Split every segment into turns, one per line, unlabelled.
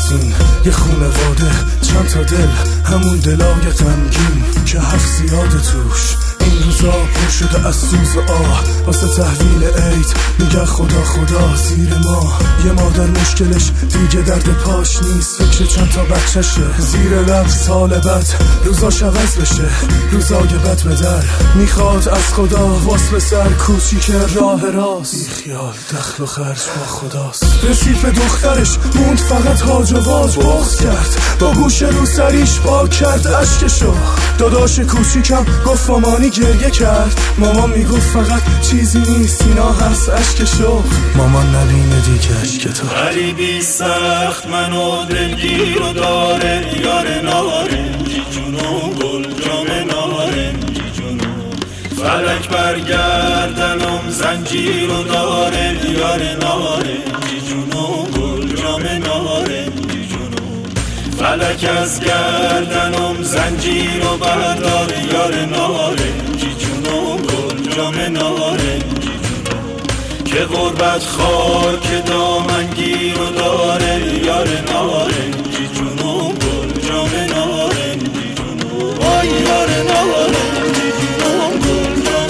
تنظیم یه خونواده چند تا دل، همون دلای غمگین که حرف زیاد توش. این روزا پر شده از سوز آه واسه تحویل عید، میگه خدا خدا زیر ما. یه مادر مشکلش دیگه درد پاش نیست، فکر چند تا بچشه زیر لب سال بعد روزاش عوض بشه. روزای بد به در میخواد از خدا واسه سر کوچیک راه راست، بی خیال دخل و خرج با خداست. رسید به دخترش موند فقط هاج و واج، بغض کرد با گوش رو سریش پاک کرد اشکشو. داداش کوچیکم گفت مامانی گریه کرد، مامان میگفت فقط چیزی نیست اینا هست اشکشو. مامان نبینه دیگه اشک تو.
غریبی سخت منو دلگیر و داره، یار نارنجی جونو گل جام نارنجی جونو. فلک برگردنم زنجیر و داره، یار نارنجی جونو گل جام نارنجی جونو. فلک از گردنم زنجیر و برداره، یار نارنجی جونو گل جام نارنجی جونو. که غربت خاک دامنگیر و داره، یار نارنجی جونو گل جام نارنجی جونو. وای یار نارنجی جونو گل جام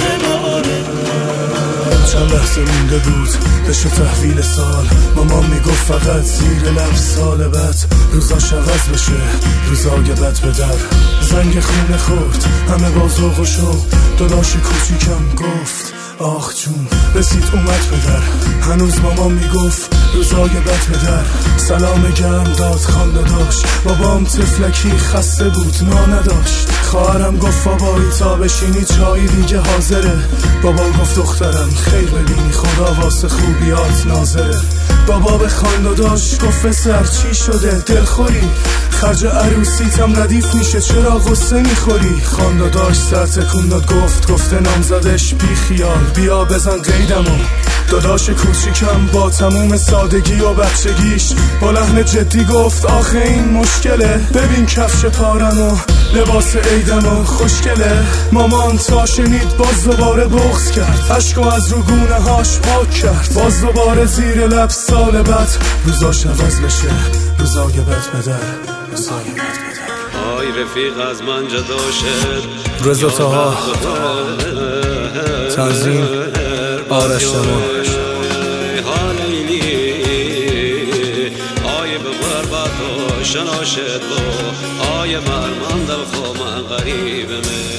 نارنجی.
چند لحظه مونده بود بشه تحویل سال، مامان میگفت فقط زیر لب سال بعد روزاش عوض بشه. روزای بد به در زنگ خونه خورد همه با ذوق و شوق. داداش کوچیکم گفت آخ جون، رسید اومد به در. هنوز مامان میگفت روزای بد به در. سلام گرم داد خان داداش، بابام تفلکی خسته بود نا نداشت. خواهرم گفت بابایی تا بشینی چایی دیگه حاضره. بابا گفت دخترم خیر ببینی خدا واسه خوبیات ناظره. بابا به خان داداش گفت سر چی شده دلخوری، خرج عروسیتم ردیف میشه چرا غصه میخوری. خان داداش سر تکون داد گفته نامزدش بی خیال بیا بزن قیدمو. داداش کوچیکم با تموم سادگی و بچگیش با لحن جدی گفت آخه این مشکله، ببین کفش پارمو لباس عیدمو خوشگله. مامان تا شنید باز دوباره بغض کرد، عشقو از رو گونه هاش پاک کرد. باز دوباره زیر لب سال بعد روزاش عوض بشه. روزای بد به در، روزای بد به در.
آی رفیق از من جدا شد،
رضا طاها، تنظیم آرش تمام.
آی به غربت و شنا شد آی مرمم دل خو من غریب من.